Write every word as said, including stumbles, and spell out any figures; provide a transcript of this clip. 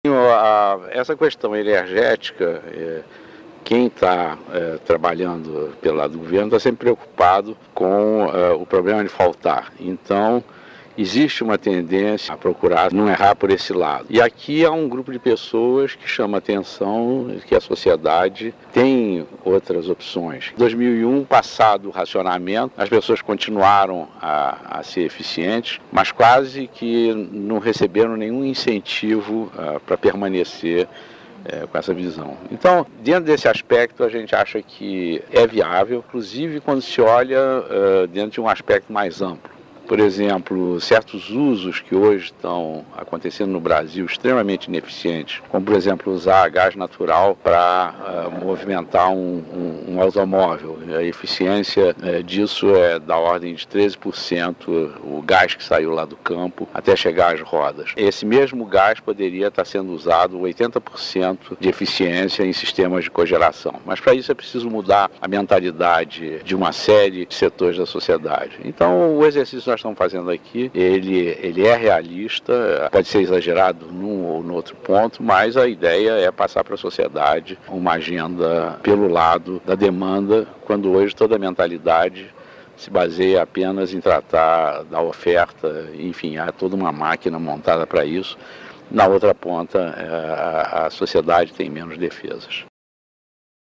A, essa questão energética, é, quem está é, trabalhando pelo lado do governo está sempre preocupado com é, o problema de faltar. Então, existe uma tendência a procurar não errar por esse lado. E aqui há um grupo de pessoas que chama a atenção que a sociedade tem outras opções. Em dois mil e um, passado o racionamento, as pessoas continuaram a, a ser eficientes, mas quase que não receberam nenhum incentivo uh, para permanecer É, com essa visão. Então, dentro desse aspecto, a gente acha que é viável, inclusive quando se olha uh, dentro de um aspecto mais amplo. Por exemplo, certos usos que hoje estão acontecendo no Brasil extremamente ineficientes, como por exemplo usar gás natural para uh, movimentar um, um, um automóvel. A eficiência uh, disso é da ordem de treze por cento, o gás que saiu lá do campo até chegar às rodas. Esse mesmo gás poderia estar sendo usado oitenta por cento de eficiência em sistemas de cogeração. Mas para isso é preciso mudar a mentalidade de uma série de setores da sociedade. Então o exercício nós estamos fazendo aqui, ele, ele é realista, pode ser exagerado num ou no outro ponto, mas a ideia é passar para a sociedade uma agenda pelo lado da demanda, quando hoje toda a mentalidade se baseia apenas em tratar da oferta, enfim, há toda uma máquina montada para isso. Na outra ponta, a, a sociedade tem menos defesas.